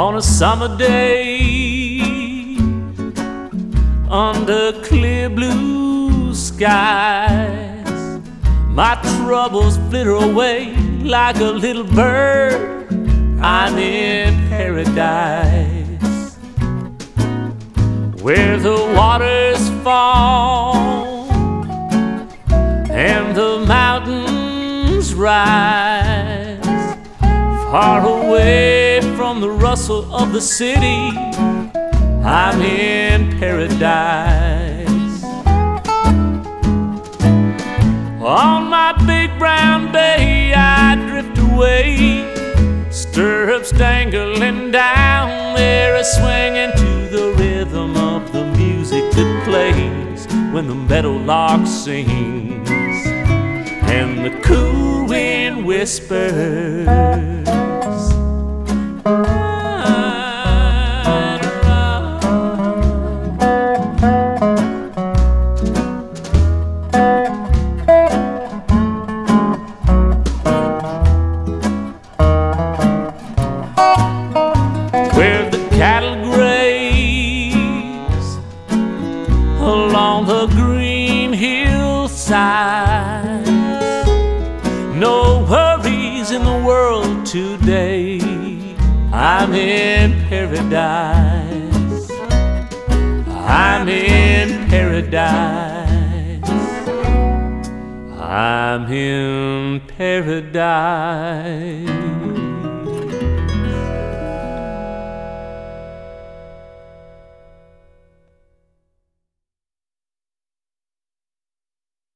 On a summer day, under clear blue skies, my troubles flitter away like a little bird. I'm in paradise, where the waters fall and the mountains rise, far away from the rustle of the city. I'm in paradise. On my big brown bay I drift away, stirrups dangling down there, a swinging to the rhythm of the music that plays when the meadowlark sings and the cool wind whispers. Where the cattle graze along the green hillsides, no worries in the world today. I'm in paradise. I'm in paradise. I'm in paradise.